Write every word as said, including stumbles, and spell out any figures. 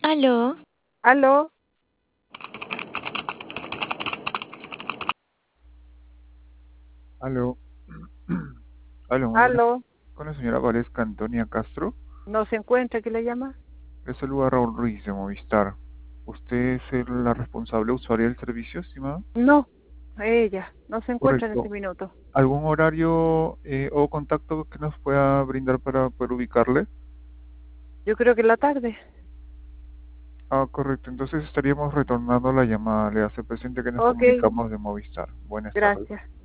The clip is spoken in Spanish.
Aló, Aló, Aló, aló, muy buenas. aló, Con la señora Valesca Antonia Castro. no se encuentra, ¿qué le llama? Le saluda Raúl Ruiz de Movistar. ¿Usted es el- la responsable usuaria del servicio, estimado? No, ella, no se encuentra en este Correcto. minuto. ¿Algún horario eh, o contacto que nos pueda brindar para poder ubicarle? Yo creo que en la tarde. Ah, correcto. Entonces estaríamos retornando la llamada. Le hace presente que nos Ok, comunicamos de Movistar. Buenas tardes. gracias.